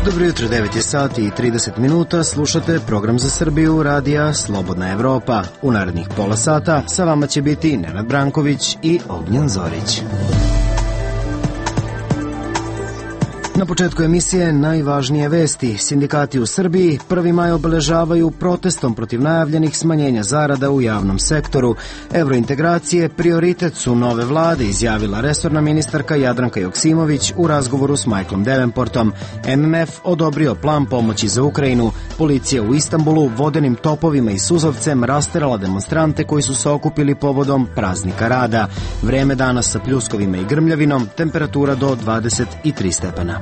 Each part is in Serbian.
Dobro jutro, 9 je sati i 30 minuta, slušate program za Srbiju radija Slobodna Evropa. U narednih pola sata sa vama će biti Nenad Branković i Ognjen Zorić. Na početku emisije najvažnije vesti. Sindikati u Srbiji 1. maj obeležavaju protestom protiv najavljenih smanjenja zarada u javnom sektoru. Evrointegracije prioritet su nove vlade, izjavila resorna ministarka Jadranka Joksimović u razgovoru s Michaelom Davenportom. MMF odobrio plan pomoći za Ukrajinu. Policija u Istanbulu vodenim topovima i suzavcem rasterala demonstrante koji su se okupili povodom praznika rada. Vreme danas sa pljuskovima i grmljavinom, temperatura do 23 stepena.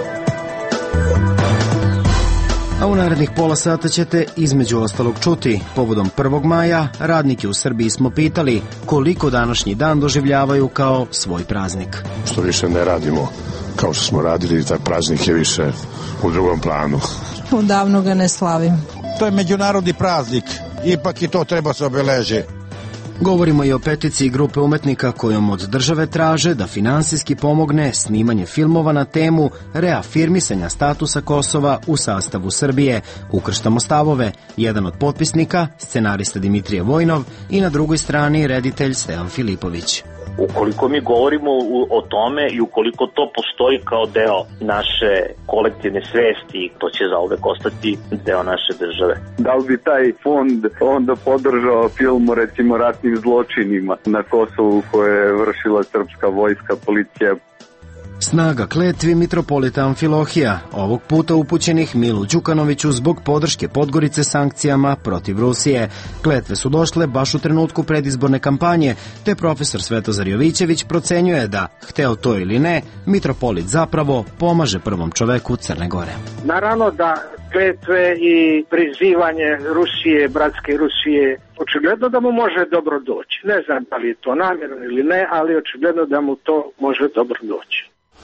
A u narednih pola sata ćete između ostalog čuti. Povodom 1. maja radnike u Srbiji smo pitali koliko današnji dan doživljavaju kao svoj praznik. Što više ne radimo kao što smo radili, taj praznik je više u drugom planu. Odavno ga ne slavim. To je međunarodni praznik, ipak i to treba se obeležiti. Govorimo i o peticiji grupe umetnika kojom od države traže da finansijski pomogne snimanje filmova na temu reafirmisanja statusa Kosova u sastavu Srbije. Ukrštamo stavove. Jedan od potpisnika, scenarista Dimitrije Vojnov i na drugoj strani reditelj Stevan Filipović. Ukoliko mi govorimo o tome i ukoliko to postoji kao deo naše kolektivne svesti, to će zauvek ostati deo naše države. Da li bi taj fond onda podržao film o recimo ratnim zločinima na Kosovu koje je vršila srpska vojska, policija? Snaga kletvi mitropolita Amfilohija, ovog puta upućenih Milu Đukanoviću zbog podrške Podgorice sankcijama protiv Rusije. Kletve su došle baš u trenutku predizborne kampanje, te profesor Svetozar Jovićević procenjuje da, hteo to ili ne, mitropolit zapravo pomaže prvom čoveku Crne Gore. Naravno da kletve i prizivanje Rusije, bratske Rusije, očigledno da mu može dobro doći. Ne znam da li je to namjerno ili ne, ali očigledno da mu to može dobro doći.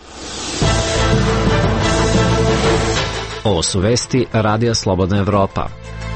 Ovo su vesti Radija Slobodna Evropa.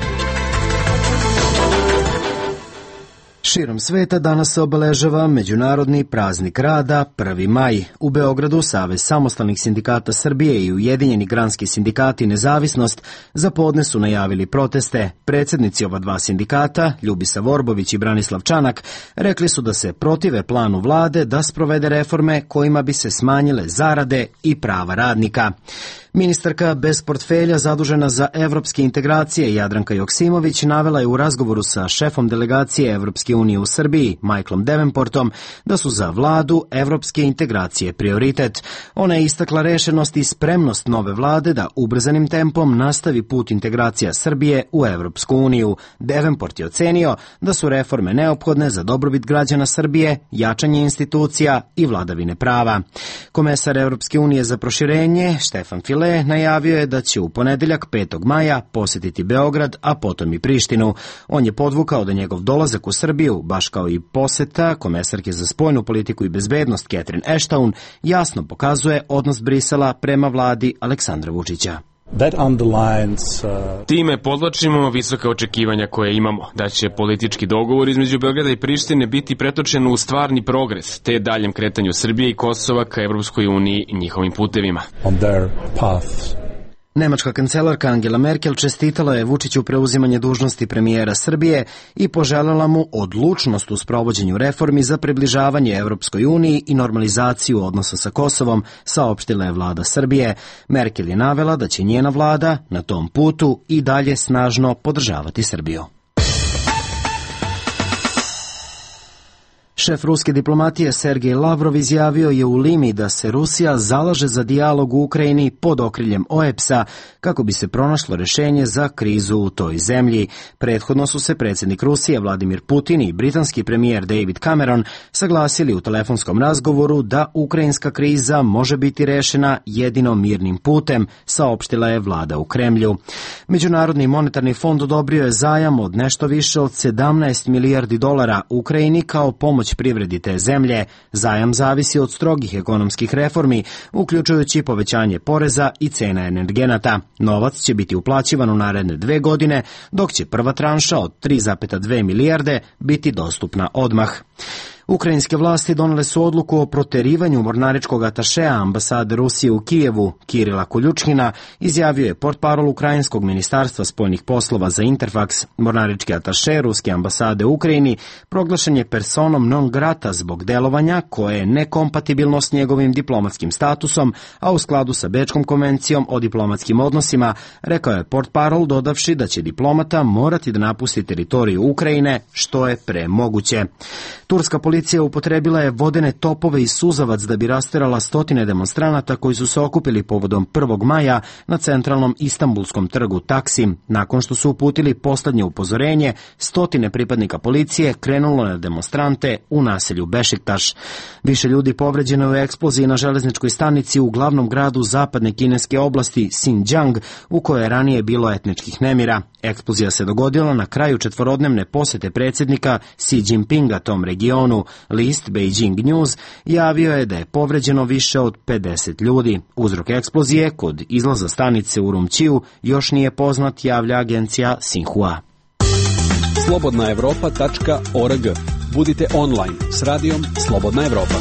Širom sveta danas se obeležava Međunarodni praznik rada 1. maj. U Beogradu Savez samostalnih sindikata Srbije i Ujedinjeni granski sindikati Nezavisnost za podne su najavili proteste. Predsjednici ova dva sindikata, Ljubisa Vorbović i Branislav Čanak, rekli su da se protive planu vlade da sprovede reforme kojima bi se smanjile zarade i prava radnika. Ministarka bez portfelja zadužena za evropske integracije Jadranka Joksimović navela je u razgovoru sa šefom delegacije Evropske unije u Srbiji, Michaelom Davenportom, da su za vladu evropske integracije prioritet. Ona je istakla rešenost i spremnost nove vlade da ubrzanim tempom nastavi put integracija Srbije u Evropsku uniju. Davenport je ocenio da su reforme neophodne za dobrobit građana Srbije, jačanje institucija i vladavine prava. Komesar Evropske unije za proširenje, Štefan File, najavio je da će u ponedeljak 5. maja posjetiti Beograd, a potom i Prištinu. On je podvukao da njegov dolazak u Srbiju, baš kao i poseta komesarke za spoljnu politiku i bezbednost Catherine Ashton, jasno pokazuje odnos Brisela prema vladi Aleksandra Vučića. Time podvlačimo visoka očekivanja koje imamo, da će politički dogovor između Beograda i Prištine biti pretočen u stvarni progres, te daljem kretanju Srbije i Kosova ka Evropskoj uniji i njihovim putevima. Nemačka kancelarka Angela Merkel čestitala je Vučiću preuzimanje dužnosti premijera Srbije i poželjela mu odlučnost u sprovođenju reformi za približavanje Evropskoj uniji i normalizaciju odnosa sa Kosovom, saopštila je vlada Srbije. Merkel je navela da će njena vlada na tom putu i dalje snažno podržavati Srbiju. Šef ruske diplomatije Sergej Lavrov izjavio je u Limi da se Rusija zalaže za dijalog u Ukrajini pod okriljem OEBS-a kako bi se pronašlo rešenje za krizu u toj zemlji. Prethodno su se predsjednik Rusije Vladimir Putin i britanski premijer David Cameron saglasili u telefonskom razgovoru da ukrajinska kriza može biti rešena jedino mirnim putem, saopštila je vlada u Kremlju. Međunarodni monetarni fond odobrio je zajam od nešto više od 17 milijardi dolara Ukrajini kao pomoć privredi te zemlje. Zajam zavisi od strogih ekonomskih reformi, uključujući povećanje poreza i cena energenata. Novac će biti uplaćivan u naredne 2 godine, dok će prva tranša od 3,2 milijarde biti dostupna odmah. Ukrajinske vlasti donele su odluku o proterivanju mornaričkog atašeja ambasade Rusije u Kijevu, Kirila Koljučkina, izjavio je portparol Ukrajinskog ministarstva spoljnih poslova za Interfax. Mornarički ataše ruske ambasade u Ukrajini proglašen je personom non grata zbog delovanja koje je nekompatibilno s njegovim diplomatskim statusom, a u skladu sa Bečkom konvencijom o diplomatskim odnosima, rekao je portparol dodavši da će diplomata morati da napusti teritoriju Ukrajine što je pre moguće. Turska policija upotrebila je vodene topove i suzavac da bi rasterala stotine demonstranata koji su se okupili povodom 1. maja na centralnom istambulskom trgu Taksim. Nakon što su uputili poslednje upozorenje, stotine pripadnika policije krenulo na demonstrante u naselju Bešiktaš. Više ljudi povređeno je u eksploziji na železničkoj stanici u glavnom gradu zapadne kineske oblasti Xinjiang, u kojoj je ranije bilo etničkih nemira. Eksplozija se dogodila na kraju četvorodnevne posete predsjednika Xi Jinpinga tom regionu. List Beijing News javio je da je povređeno više od 50 ljudi. Uzrok eksplozije kod izlaza stanice u Rumčiju još nije poznat, javlja agencija Xinhua. Slobodnaevropa.org. Budite online s radijom Slobodna Evropa.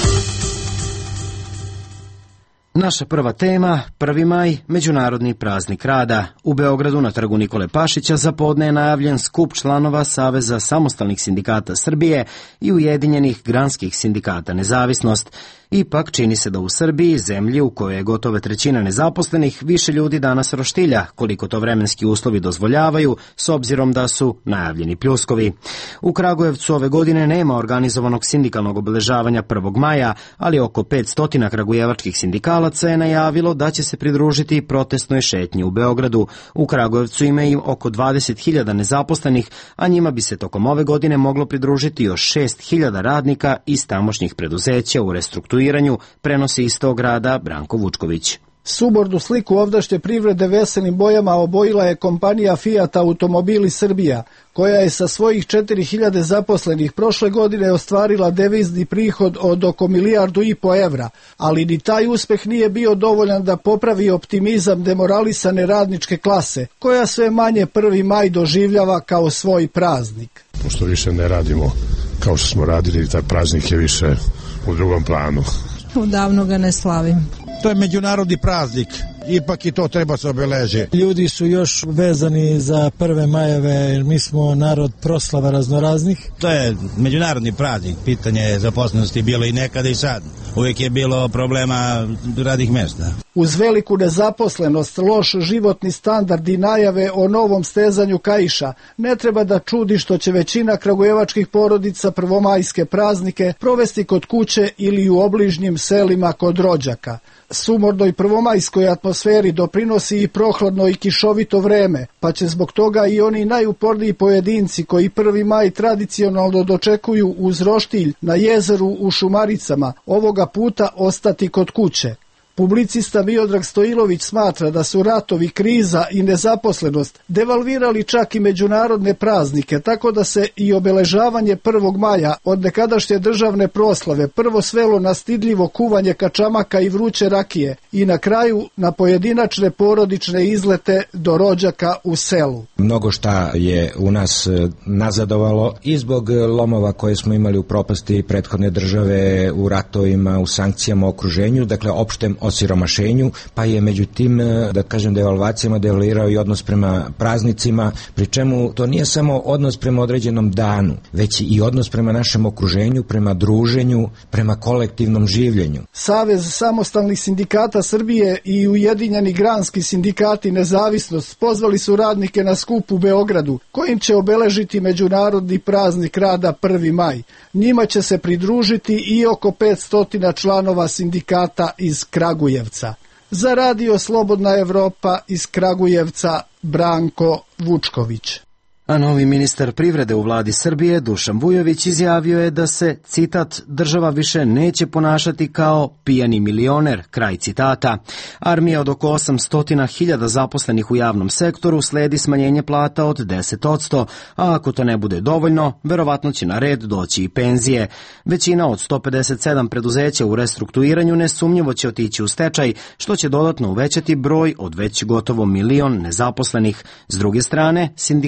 Naša prva tema, 1. maj, Međunarodni praznik rada. U Beogradu na trgu Nikole Pašića za podne je najavljen skup članova Saveza samostalnih sindikata Srbije i Ujedinjenih granskih sindikata Nezavisnost. Ipak čini se da u Srbiji, zemlji u kojoj je gotove trećina nezaposlenih, više ljudi danas roštilja, koliko to vremenski uslovi dozvoljavaju, s obzirom da su najavljeni pljuskovi. U Kragujevcu ove godine nema organizovanog sindikalnog obeležavanja 1. maja, ali oko 500 kragujevačkih sindikalaca je najavilo da će se pridružiti protestnoj šetnji u Beogradu. U Kragujevcu ima i oko 20.000 nezaposlenih, a njima bi se tokom ove godine moglo pridružiti još 6.000 radnika iz tamošnjih preduzeća u restrukturiranju, prenosi iz tog grada Branko Vučković. Subornu sliku ovdašnje privrede veselim bojama obojila je kompanija Fiat Automobili Srbija, koja je sa svojih 4.000 zaposlenih prošle godine ostvarila devizni prihod od oko 1,5 milijardu evra, ali ni taj uspeh nije bio dovoljan da popravi optimizam demoralisane radničke klase, koja sve manje 1. maj doživljava kao svoj praznik. Pošto više ne radimo kao što smo radili, taj praznik je više u drugom planu. Odavno ga ne slavim. To je međunarodni praznik, ipak i to treba se obeležiti. Ljudi su još vezani za 1. majeve, jer mi smo narod proslava raznoraznih. To je međunarodni praznik, pitanje zaposlenosti bilo i nekada i sad. Uvijek je bilo problema radnih mjesta. Uz veliku nezaposlenost, loš životni standard i najave o novom stezanju kaiša, ne treba da čudi što će većina kragujevačkih porodica prvomajske praznike provesti kod kuće ili u obližnjim selima kod rođaka. Sumornoj prvomajskoj atmosferi doprinosi i prohladno i kišovito vreme, pa će zbog toga i oni najuporniji pojedinci koji 1. maj tradicionalno dočekuju uz roštilj na jezeru u Šumaricama ovoga puta ostati kod kuće. Publicista Miodrag Stojilović smatra da su ratovi, kriza i nezaposlenost devalvirali čak i međunarodne praznike, tako da se i obeležavanje 1. maja od nekadašnje državne proslave prvo svelo na stidljivo kuvanje kačamaka i vruće rakije i na kraju na pojedinačne porodične izlete do rođaka u selu. Mnogo šta je u nas nazadovalo i zbog lomova koje smo imali u propasti prethodne države, u ratovima, u sankcijama, okruženju, dakle opštem osiromašenju, pa je međutim, da kažem, devalvacijama devalvirao i odnos prema praznicima, pri čemu to nije samo odnos prema određenom danu, već i odnos prema našem okruženju, prema druženju, prema kolektivnom življenju. Savez samostalnih sindikata Srbije i Ujedinjeni granski sindikati Nezavisnost pozvali su radnike na skup u Beogradu, kojim će obeležiti međunarodni praznik rada 1. maj. Njima će se pridružiti i oko 500 članova sindikata iz Kragujevca. Za radio Slobodna Evropa iz Kragujevca Branko Vučković. A novi ministar privrede u vladi Srbije, Dušan Vujović, izjavio je da se, citat, država više neće ponašati kao pijani milioner, kraj citata. Armija od oko 800.000 zaposlenih u javnom sektoru sledi smanjenje plata od 10%, a ako to ne bude dovoljno, verovatno će na red doći i penzije. Većina od 157 preduzeća u restrukturiranju nesumnjivo će otići u stečaj, što će dodatno uvećati broj od već gotovo 1 milion nezaposlenih. S druge strane, sindikati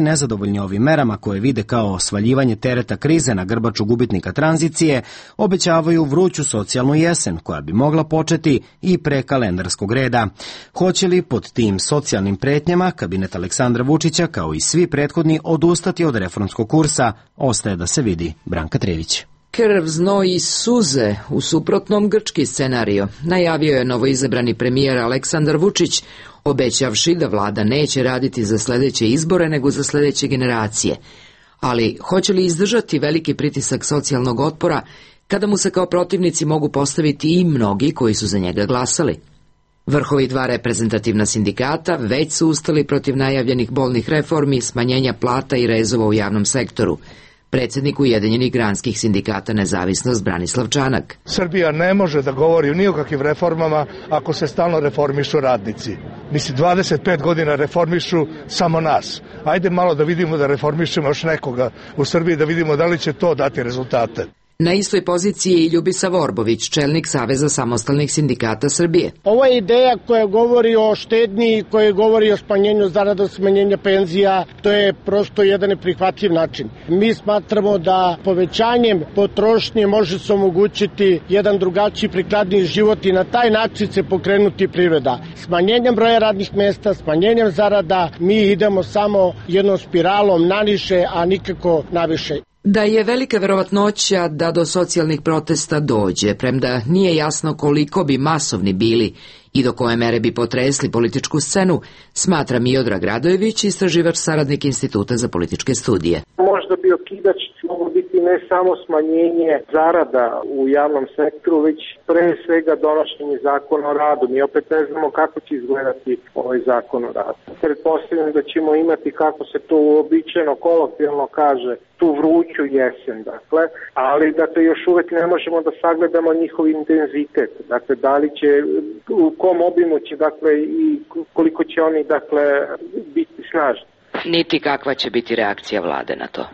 nezadovoljni ovim merama koje vide kao svaljivanje tereta krize na grbaču gubitnika tranzicije, obećavaju vruću socijalnu jesen koja bi mogla početi i pre kalendarskog reda. Hoće li pod tim socijalnim pretnjama kabinet Aleksandra Vučića, kao i svi prethodni, odustati od reformskog kursa, ostaje da se vidi. Branka Trević. Krv, znoj i suze, u suprotnom grčki scenario, najavio je novoizabrani premijer Aleksandar Vučić, obećavši da vlada neće raditi za sledeće izbore nego za sledeće generacije. Ali hoće li izdržati veliki pritisak socijalnog otpora kada mu se kao protivnici mogu postaviti i mnogi koji su za njega glasali? Vrhovi dva reprezentativna sindikata već su ustali protiv najavljenih bolnih reformi, smanjenja plata i rezova u javnom sektoru. Predsednik Ujedinjenih granskih sindikata Nezavisnost Branislav Čanak. Srbija ne može da govori ni o kakvim reformama ako se stalno reformišu radnici. Mislim, 25 godina reformišu samo nas. Ajde malo da vidimo da reformišemo još nekoga u Srbiji, da vidimo da li će to dati rezultate. Na istoj poziciji je i Ljubisa Vorbović, čelnik Saveza samostalnih sindikata Srbije. Ovo je ideja koja govori o štednji, koja govori o smanjenju zarada, smanjenja penzija. To je prosto jedan neprihvatljiv način. Mi smatramo da povećanjem potrošnje može se omogućiti jedan drugačiji, prikladniji život i na taj način se pokrenuti privreda. Smanjenjem broja radnih mesta, smanjenjem zarada, mi idemo samo jednom spiralom naniže, a nikako naviše. Da je velika verovatnoća da do socijalnih protesta dođe, premda nije jasno koliko bi masovni bili i do koje mere bi potresli političku scenu, smatra Miodrag Radojević, istraživač, saradnik Instituta za političke studije. Možda bi okidač mogu biti ne samo smanjenje zarada u javnom sektoru, već pre svega donošenje zakona o radu. Mi opet ne znamo kako će izgledati ovaj zakon o radu. Pretpostavljam da ćemo imati, kako se to uobičajeno kolokvijalno kaže, tu vruću jesen, dakle, ali dakle još uvek ne možemo da sagledamo njihov intenzitet, dakle da li će, u kom obimu će, dakle, i koliko će oni, dakle, biti snažni. Niti kakva će biti reakcija vlade na to.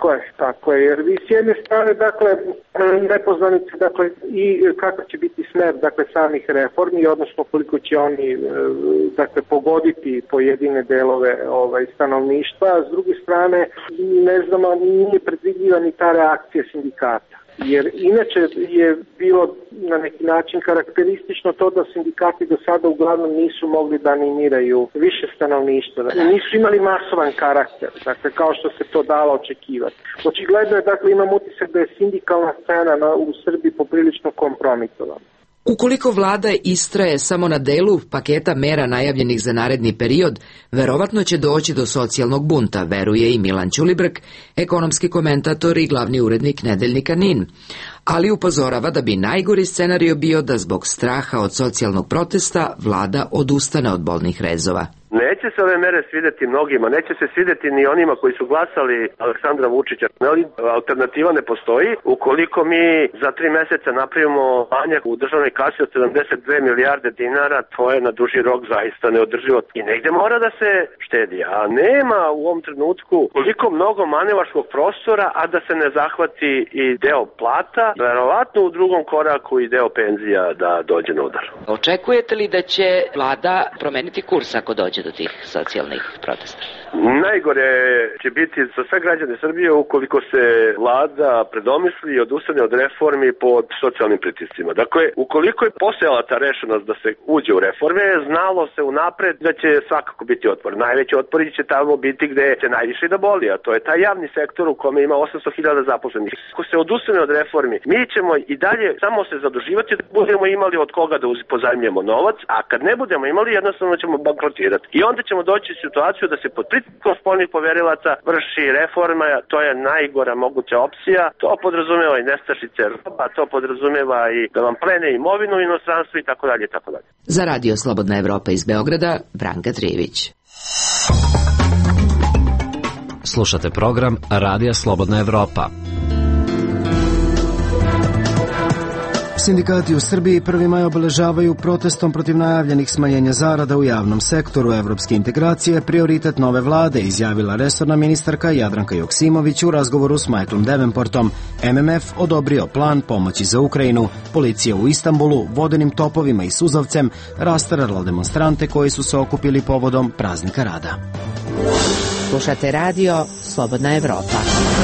Tako je, jer vi s jedne strane, dakle, nepoznanice, dakle, i kakav će biti smer, dakle, samih reformi, odnosno koliko će oni, dakle, pogoditi pojedine delove stanovništva, a s druge strane, ne znamo, nije predvidljiva ni ta reakcija sindikata. Jer inače je bilo na neki način karakteristično to da sindikati do sada uglavnom nisu mogli da animiraju više stanovništva. Nisu imali masovan karakter, dakle, kao što se to dalo očekivati. Očigledno je, dakle, imam utisak da je sindikalna scena u Srbiji poprilično kompromitovana. Ukoliko vlada istraje samo na delu paketa mera najavljenih za naredni period, verovatno će doći do socijalnog bunta, veruje i Milan Ćulibrk, ekonomski komentator i glavni urednik nedeljnika NIN. Ali upozorava da bi najgori scenario bio da zbog straha od socijalnog protesta vlada odustane od bolnih rezova. Neće se ove mere svideti mnogima, neće se svideti ni onima koji su glasali Aleksandra Vučića, ali alternativa ne postoji. Ukoliko mi za 3 meseca napravimo manjak u državnoj kasi od 72 milijarde dinara, to je na duži rok zaista neodrživo. I negde mora da se štedi, a nema u ovom trenutku koliko mnogo manevarskog prostora, a da se ne zahvati i deo plata, verovatno u drugom koraku i deo penzija da dođe na udar. Očekujete li da će vlada promeniti kurs ako dođe do tih socijalnih protesta? Najgore će biti za sve građane Srbije ukoliko se vlada predomisli i odustane od reformi pod socijalnim pritiscima. Dakle, ukoliko je postojala ta rešenost da se uđe u reforme, znalo se unapred da će svakako biti otpor. Najveći otpor će tamo biti gde će najviše da boli, a to je taj javni sektor u kome ima 800.000 zaposlenih. Ako se odustane od reformi, mi ćemo i dalje samo se zaduživati da budemo imali od koga da pozajmljamo novac, a kad ne budemo imali, jednostavno ćemo bankrotirati. I onda ćemo doći u situaciju da se pod pritiskom spoljnih poverilaca vrši reforma, to je najgora moguća opcija. To podrazumeva i nestašice roba, to podrazumeva i da vam plene imovinu u inostranstvu i tako dalje, tako dalje. Za Radio Slobodna Evropa iz Beograda, Branka Trijević. Slušate program Radija Slobodna Evropa. Sindikati u Srbiji 1. maj obeležavaju protestom protiv najavljenih smanjenja zarada u javnom sektoru. Evropske integracije prioritet nove vlade, izjavila resorna ministarka Jadranka Joksimović u razgovoru s Michaelom Davenportom. MMF odobrio plan pomoći za Ukrajinu. Policija u Istanbulu vodenim topovima i suzavcem rastarala demonstrante koji su se okupili povodom praznika rada. Slušate radio Slobodna Evropa.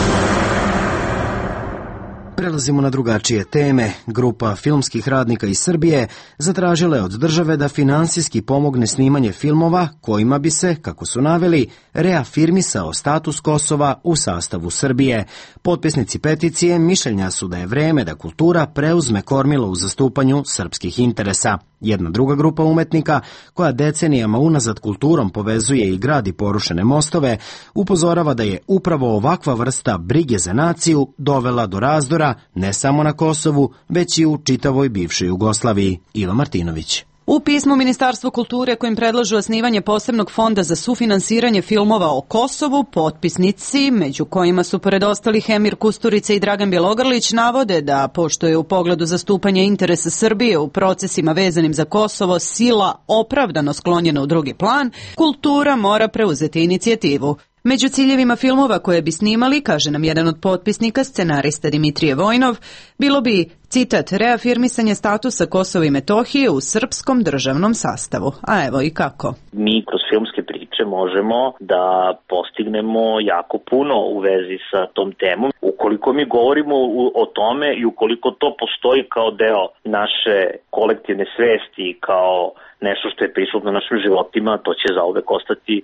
Prelazimo na drugačije teme. Grupa filmskih radnika iz Srbije zatražila je od države da finansijski pomogne snimanje filmova kojima bi se, kako su naveli, reafirmisao status Kosova u sastavu Srbije. Potpisnici peticije mišljenja su da je vreme da kultura preuzme kormilo u zastupanju srpskih interesa. Jedna druga grupa umetnika, koja decenijama unazad kulturom povezuje i gradi porušene mostove, upozorava da je upravo ovakva vrsta brige za naciju dovela do razdora ne samo na Kosovu, već i u čitavoj bivšoj Jugoslaviji. Iva Martinović. U pismu Ministarstvo kulture kojim predlažu osnivanje posebnog fonda za sufinansiranje filmova o Kosovu, potpisnici, među kojima su pored ostalih Emir Kusturica i Dragan Bjelogrlić, navode da, pošto je u pogledu zastupanja interesa Srbije u procesima vezanim za Kosovo sila opravdano sklonjena u drugi plan, kultura mora preuzeti inicijativu. Među ciljevima filmova koje bi snimali, kaže nam jedan od potpisnika, scenarista Dimitrije Vojnov, bilo bi, citat, reafirmisanje statusa Kosova i Metohije u srpskom državnom sastavu. A evo i kako. Mi kroz filmske priče možemo da postignemo jako puno u vezi sa tom temom. Ukoliko mi govorimo o tome i ukoliko to postoji kao deo naše kolektivne svesti, kao nešto što je prisutno na našim životima, to će zauvek ostati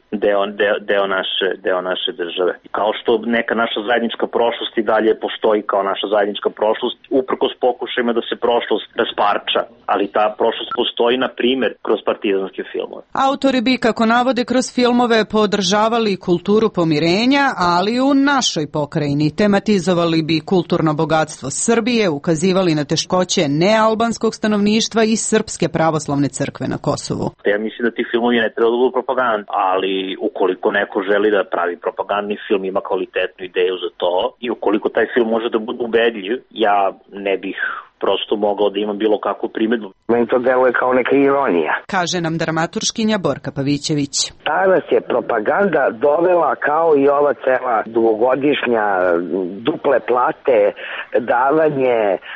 deo naše države. Kao što neka naša zajednička prošlost i dalje postoji kao naša zajednička prošlost, uprkos pokušajima da se prošlost rasparča, ali ta prošlost postoji, na primjer, kroz partizanske filmove. Autori bi, kako navode, kroz filmove podržavali kulturu pomirenja, ali u našoj pokrajini tematizovali bi kulturno bogatstvo Srbije, ukazivali na teškoće nealbanskog stanovništva i Srpske pravoslavne crkve na Kosovu. Ja mislim da ti filmovi ne treba da budu propaganda, ali ukoliko neko želi da pravi propagandni film, ima kvalitetnu ideju za to i ukoliko taj film može da bude ubedljiv, ja ne bih prosto mogao da imam bilo kakvu primedbu. Meni to deluje kao neka ironija. Kaže nam dramaturškinja Borka Pavićević. Ta nas je propaganda dovela kao i ova cela dugogodišnja duple plate, davanje,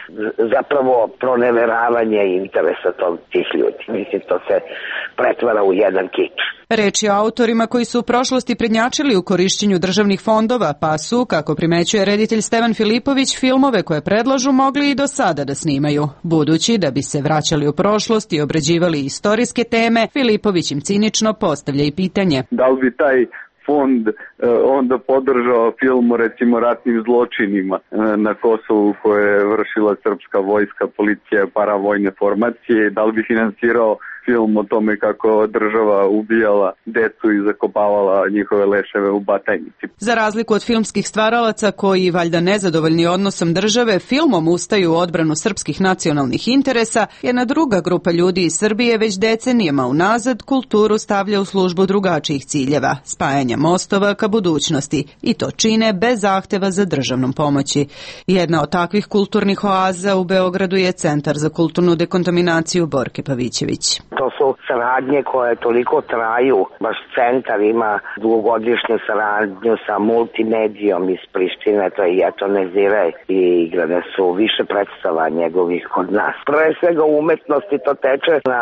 zapravo proneveravanje interesa tih ljudi. Mislim, to se pretvara u jedan kič. Reč je o autorima koji su u prošlosti prednjačili u korišćenju državnih fondova, pa su, kako primećuje reditelj Stevan Filipović, filmove koje predlažu mogli i do sada da snimaju. Budući da bi se vraćali u prošlost i obrađivali istorijske teme, Filipović im cinično postavlja i pitanje. Da li bi taj fond onda podržao film o recimo ratnim zločinima na Kosovu koje je vršila srpska vojska, policija, paravojne formacije, da li bi finansirao film o tome kako država ubijala decu i zakopavala njihove leševe u Batajnici. Za razliku od filmskih stvaralaca koji, valjda nezadovoljni odnosom države, filmom ustaju u odbranu srpskih nacionalnih interesa, jedna druga grupa ljudi iz Srbije već decenijama unazad kulturu stavlja u službu drugačijih ciljeva, spajanja mostova ka budućnosti, i to čine bez zahteva za državnom pomoći. Jedna od takvih kulturnih oaza u Beogradu je Centar za kulturnu dekontaminaciju Borke Pavićević. To su saradnje koje toliko traju. Baš centar ima dugogodišnju saradnju sa multimedijom iz Prištine, to je Eto Nezire, i igrane su više predstava njegovih kod nas. Pre svega u umetnosti to teče na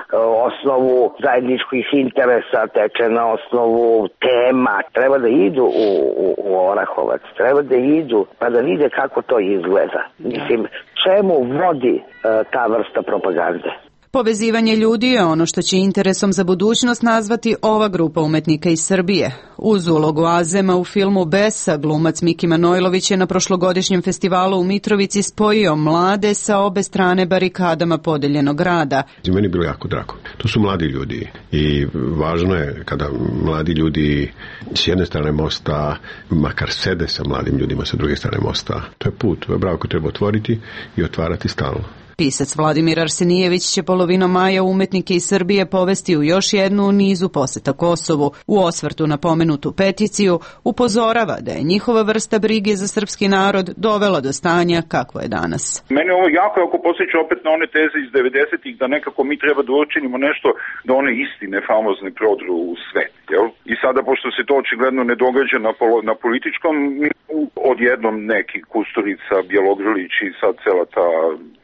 osnovu zajedničkih interesa, teče na osnovu tema. Treba da idu u Orahovac, treba da idu pa da vide kako to izgleda. Mislim, čemu vodi ta vrsta propagande? Povezivanje ljudi je ono što će interesom za budućnost nazvati ova grupa umetnika iz Srbije. Uz ulogu Azema u filmu Besa, glumac Miki Manojlović je na prošlogodišnjem festivalu u Mitrovici spojio mlade sa obe strane barikadama podeljenog grada. Meni je bilo jako drago. To su mladi ljudi i važno je kada mladi ljudi s jedne strane mosta makar sede sa mladim ljudima sa druge strane mosta. To je put, to je bravo koji treba otvoriti i otvarati stalno. Pisac Vladimir Arsenijević će polovinom maja umetnike iz Srbije povesti u još jednu u nizu poseta Kosovu. U osvrtu na pomenutu peticiju upozorava da je njihova vrsta brige za srpski narod dovela do stanja kakvo je danas. Mene ovo jako posjeća opet na one teze iz 90-ih da nekako mi treba da učinimo nešto da one istine famozne prodru u svet. Jel? I sada, pošto se to očigledno ne događa na političkom, odjednom neki Kusturica, Bjelogrlić i sad cela ta ekipa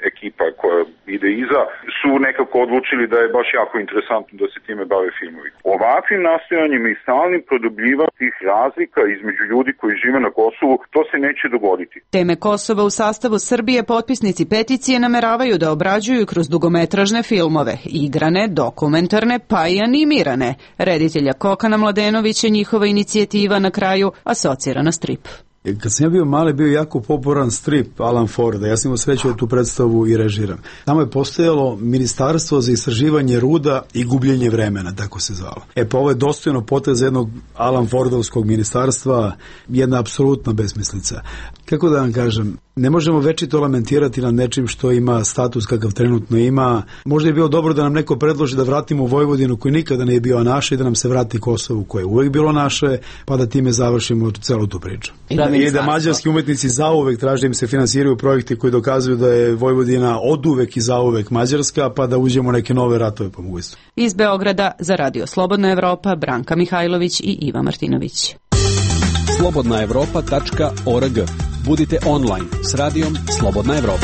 koja ide iza, su nekako odlučili da je baš jako interesantno da se time bave filmovi. Ovakvim nastojanjima i stalnim produbljivanjem tih razlika između ljudi koji žive na Kosovu, to se neće dogoditi. Teme Kosova u sastavu Srbije potpisnici peticije nameravaju da obrađuju kroz dugometražne filmove, igrane, dokumentarne, pa i animirane. Reditelja Kokana Mladenovića njihova inicijativa na kraju asocira na strip. Kad sam ja bio mali, bio jako popularan strip Alan Forda. Ja sam imao sreću da tu predstavu i režiram. Tamo je postojalo Ministarstvo za istraživanje ruda i gubljenje vremena, tako se zvalo. Pa ovo je dostojno potez jednog Alan Fordovskog ministarstva, jedna apsolutna besmislica. Kako da vam kažem, ne možemo večito lamentirati nad nečim što ima status kakav trenutno ima. Možda je bilo dobro da nam neko predloži da vratimo Vojvodinu koji nikada nije bio naše i da nam se vrati Kosovu koje je uvek bilo naše, pa da time završimo celu tu priču. I da mađarski umetnici zauvek traže da im se finansiraju projekti koji dokazuju da je Vojvodina oduvek i zauvek Mađarska, pa da uđemo u neke nove ratove po mogućstvu. Iz Beograda za Radio Slobodna Evropa, Branka Mihajlović i Iva Martinović. slobodnaevropa.org. Budite online s radijom Slobodna Evropa.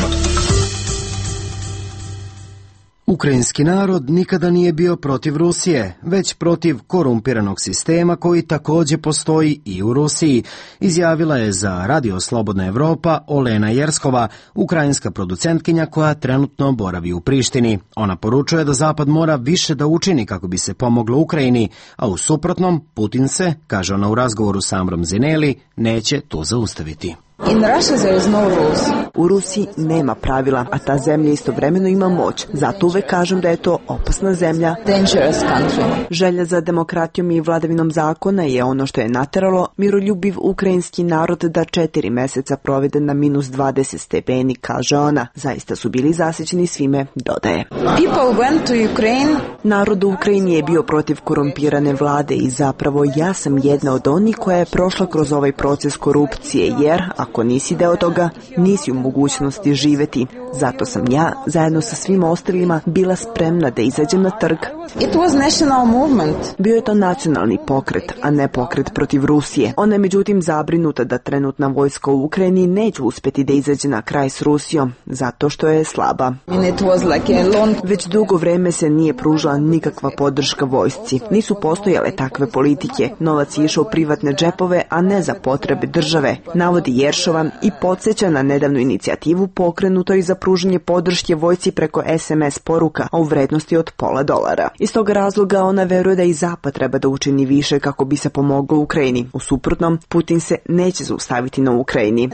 Ukrajinski narod nikada nije bio protiv Rusije, već protiv korumpiranog sistema koji također postoji i u Rusiji, izjavila je za Radio Slobodna Evropa Olena Jerskova, ukrajinska producentkinja koja trenutno boravi u Prištini. Ona poručuje da Zapad mora više da učini kako bi se pomoglo Ukrajini, a u suprotnom Putin se, kaže ona u razgovoru sa Amrom Zineli, neće to zaustaviti. U Rusiji nema pravila, a ta zemlja istovremeno ima moć. Zato uvek kažem da je to opasna zemlja. Želja za demokratijom i vladavinom zakona je ono što je nateralo miroljubiv ukrajinski narod da 4 meseca provede na minus 20 stepeni, kaže ona. Zaista su bili zasićeni svime, dodaje. Narod u Ukrajini je bio protiv korumpirane vlade i zapravo ja sam jedna od onih koja je prošla kroz ovaj proces korupcije, jer ako nisi deo toga, nisi u mogućnosti živeti. Zato sam ja, zajedno sa svim ostalima, bila spremna da izađem na trg. Bio je to nacionalni pokret, a ne pokret protiv Rusije. Ona je međutim zabrinuta da trenutna vojska u Ukrajini neće uspjeti da izađe na kraj s Rusijom, zato što je slaba. Već dugo vreme se nije pružila nikakva podrška vojsci. Nisu postojale takve politike. Novac je išao u privatne džepove, a ne za potrebe države, navodi Jeršova i podsjeća na nedavnu inicijativu pokrenutoj za pružanje podrške vojsci preko SMS poruka, a u vrednosti od $0,5. Iz tog razloga ona veruje da i Zapad treba da učini više kako bi se pomoglo Ukrajini. U suprotnom, Putin se neće zaustaviti na Ukrajini.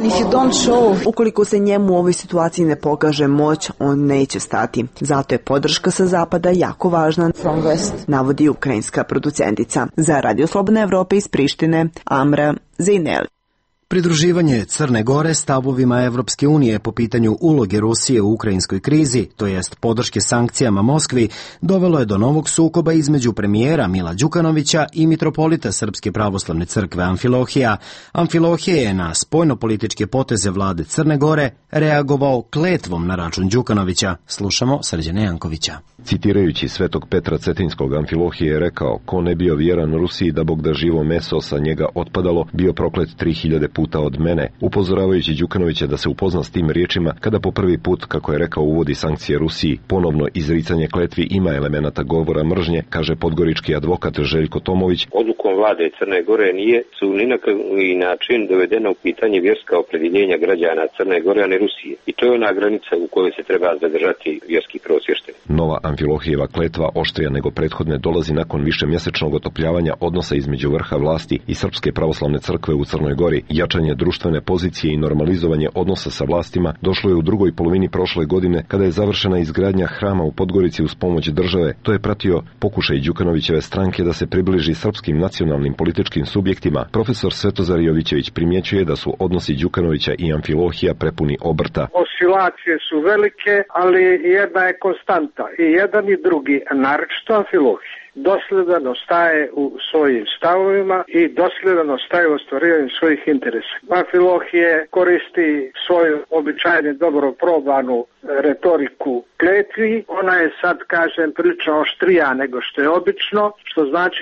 Ukoliko se njemu u ovoj situaciji ne pokaže moć, on neće stati. Zato je podrška sa Zapada jako važna, navodi ukrajinska producentica. Za Radio Slobodna Evropa iz Prištine, Amra Zineli. Pridruživanje Crne Gore stavovima Evropske unije po pitanju uloge Rusije u ukrajinskoj krizi, to jest podrške sankcijama Moskvi, dovelo je do novog sukoba između premijera Mila Đukanovića i mitropolita Srpske pravoslavne crkve Amfilohija. Amfilohije je na spoljnopolitičke poteze vlade Crne Gore reagovao kletvom na račun Đukanovića. Slušamo Srđana Jankovića. Citirajući svetog Petra Cetinskog, Amfilohije je rekao: ko ne bio vjeran Rusiji da Bog da živo meso sa njega otpadalo, bio proklet 3000 puta od mene, upozoravajući Đukanovića da se upozna s tim riječima kada po prvi put, kako je rekao, uvodi sankcije Rusiji. Ponovno izricanje kletvi ima elemenata govora mržnje, kaže podgorički advokat Željko Tomović. Odlukom vlade Crne Gore nije su ni na koji način dovedena u pitanje vjerska opredjeljenja građana Crne Gore, a ne Rusije. I to je ona granica u kojoj se treba zadržati vjerski prosvješten. Nova Amfilohijeva kletva, oštrija nego prethodne, dolazi nakon višemjesečnog otopljavanja odnosa između vrha vlasti i Srpske pravoslavne crkve u Crnoj Gori. Jačanje društvene pozicije i normalizovanje odnosa sa vlastima došlo je u drugoj polovini prošle godine, kada je završena izgradnja hrama u Podgorici uz pomoć države. To je pratio pokušaj Đukanovićeve stranke da se približi srpskim nacionalnim političkim subjektima. Profesor Svetozar Jovićević primjećuje da su odnosi Đukanovića i Amfilohija prepuni obrta. Oscilacije su velike, ali jedna je konstanta. I jedan i drugi, naročito Amfilohije, dosledano staje u svojim stavovima i dosledano staje u ostvarivanju svojih interesa. Amfilohije koristi svoju običajnu dobro probanu retoriku kletvi. Ona je sad, kažem, prilično oštrija nego što je obično, što znači da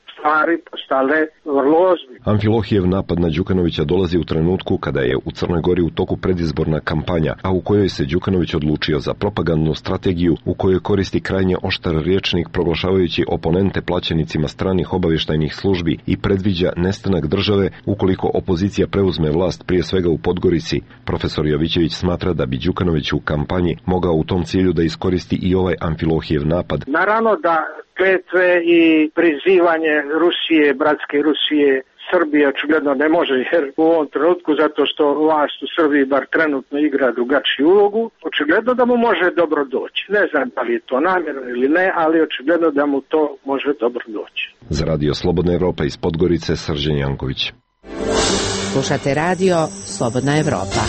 stvari postale vrlo ozbiljne. Amfilohijev napad na Đukanovića dolazi u trenutku kada je u Crnoj Gori u toku predizborna kampanja, a u kojoj se Đukanović odlučio za propagandnu strategiju u kojoj koristi krajnje oštar rječnik proglašavajući oponente plaćenicima stranih obavještajnih službi i predviđa nestanak države ukoliko opozicija preuzme vlast prije svega u Podgorici. Profesor Jovićević smatra da bi Đukanović u kampanji mogao u tom cilju da iskoristi i ovaj Amfilohijev napad. Naravno da kletve i prizivanje Rusije, bratske Rusije, Srbije očigledno ne može, jer u ovom trenutku, zato što vlast u Srbiji bar trenutno igra drugačiju ulogu, očigledno da mu može dobro doći. Ne znam da li je to namjerno ili ne, ali očigledno da mu to može dobro doći. Za Radio Slobodna Evropa iz Podgorice, Srđan Janković. Slušate radio Slobodna Evropa.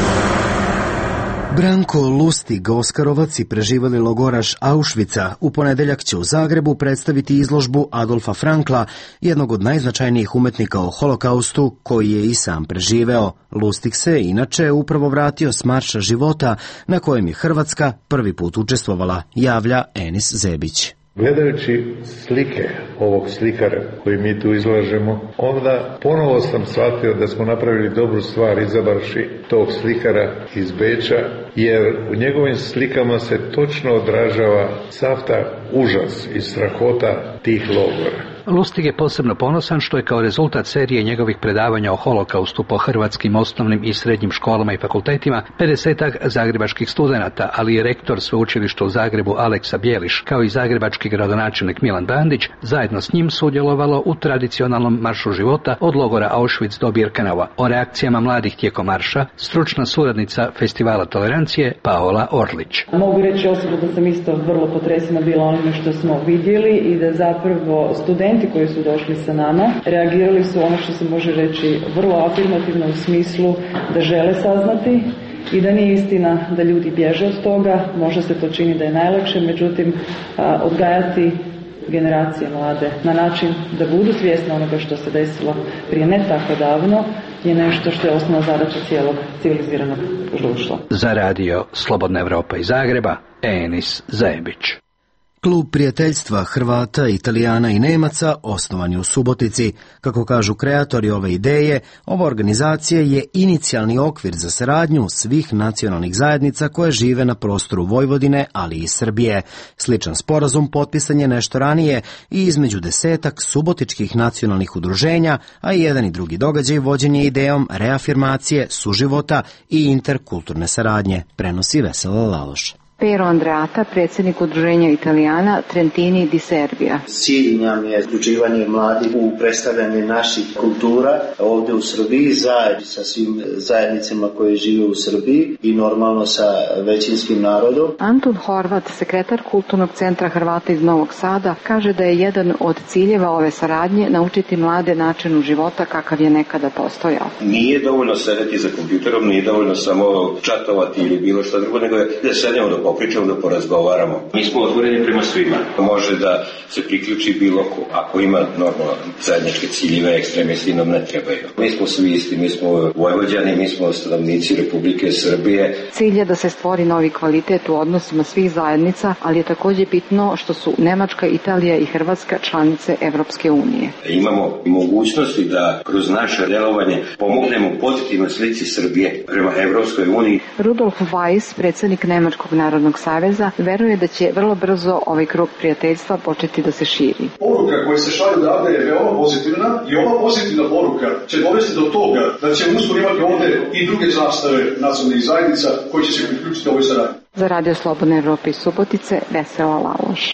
Branko Lustig, Oskarovac i preživeli logoraš Auschwitza u ponedeljak će u Zagrebu predstaviti izložbu Adolfa Frankla, jednog od najznačajnijih umetnika o holokaustu koji je i sam preživeo. Lustig se inače upravo vratio s marša života na kojem je Hrvatska prvi put učestvovala, javlja Enis Zebić. Gledajući slike ovog slikara koji mi tu izlažemo, onda ponovo sam shvatio da smo napravili dobru stvar izabarši tog slikara iz Beča, jer u njegovim slikama se točno odražava sav ta užas i strahota tih logora. Lustig je posebno ponosan što je kao rezultat serije njegovih predavanja o holokaustu po hrvatskim osnovnim i srednjim školama i fakultetima 50-ak zagrebačkih studenata, ali i rektor sveučilišta u Zagrebu Aleksa Bjeliš, kao i zagrebački gradonačelnik Milan Bandić, zajedno s njim sudjelovalo u tradicionalnom maršu života od logora Auschwitz do Birkenau. O reakcijama mladih tijekom marša, stručna suradnica Festivala tolerancije Paola Orlić. Mogu reći osobno da sam isto vrlo potresena bila onime što smo vidjeli i da zapravo studenti koji su došli sa nama reagirali su ono što se može reći vrlo afirmativno u smislu da žele saznati i da nije istina da ljudi bježe od toga. Možda se to čini da je najlakše, međutim odgajati generacije mlade na način da budu svjesni onoga što se desilo prije ne tako davno je nešto što je osnovna zadaća cijelog civiliziranog društva. Za radio Slobodna Evropa iz Zagreba, Enis Zebić. Klub prijateljstva Hrvata, Italijana i Nemaca osnovan je u Subotici. Kako kažu kreatori ove ideje, ova organizacija je inicijalni okvir za saradnju svih nacionalnih zajednica koje žive na prostoru Vojvodine, ali i Srbije. Sličan sporazum potpisan je nešto ranije i između 10 subotičkih nacionalnih udruženja, a i jedan i drugi događaj vođen je idejom reafirmacije, suživota i interkulturne saradnje, prenosi Vesela Laloš. Pero Andreata, predsjednik udruženja Italijana Trentini di Serbia. Cilj nam je uključivanje mladih u predstavljanje naših kultura ovdje u Srbiji, zajedno sa svim zajednicama koje žive u Srbiji i normalno sa većinskim narodom. Antun Horvat, sekretar Kulturnog centra Hrvata iz Novog Sada, kaže da je jedan od ciljeva ove saradnje naučiti mlade načinu života kakav je nekada postojao. Nije dovoljno sedeti za kompjuterom, nije dovoljno samo čatovati ili bilo što drugo, nego da sedemo da popričamo, da porazgovaramo. Mi smo otvoreni prema svima. Može da se priključi bilo ko. Ako ima normalno zajedničke ciljeve, ekstremisti nam ne trebaju. Mi smo svi isti, mi smo Vojvođani, mi smo stanovnici Republike Srbije. Cilj je da se stvori novi kvalitet u odnosima svih zajednica, ali je također bitno što su Nemačka, Italija i Hrvatska članice Evropske unije. Imamo mogućnosti da kroz naše delovanje pomognemo pozitivnoj slici Srbije prema Evropskoj uniji. Rudolf Weiss, predsjednik Nemačkog Narodnog saveza, veruje da će vrlo brzo ovaj krug prijateljstva početi da se širi. Poruka koja se šalje odavde je veoma pozitivna i ova pozitivna poruka će dovesti do toga da će uskoro imati ovdje i druge zastave nacionalnih zajednica koji će se priključiti ovoj saradnji. Za Radio Slobodne Evrope iz Subotice, Vesela Laloš.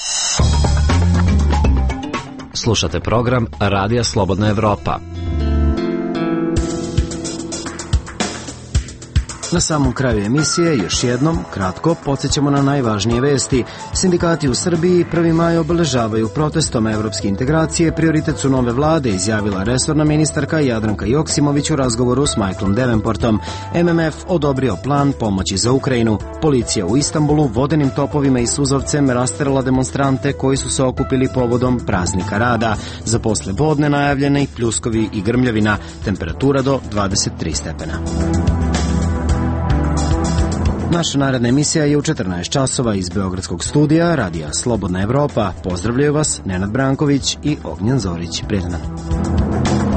Slušate program Radija Slobodna Evropa. Na samom kraju emisije još jednom kratko podsjećamo na najvažnije vesti. Sindikati u Srbiji 1. maj obeležavaju protestom evropske integracije. Prioritet su nove vlade, izjavila resorna ministarka Jadranka Joksimović u razgovoru s Michaelom Davenportom. MMF odobrio plan pomoći za Ukrajinu. Policija u Istanbulu vodenim topovima i suzavcem rasterala demonstrante koji su se okupili povodom praznika rada. Za posle podne najavljene i pljuskovi i grmljavina. Temperatura do 23 stepena. Naša naredna emisija je u 14 časova iz Beogradskog studija Radija Slobodna Evropa. Pozdravljaju vas Nenad Branković i Ognjen Zorić. Prijetan.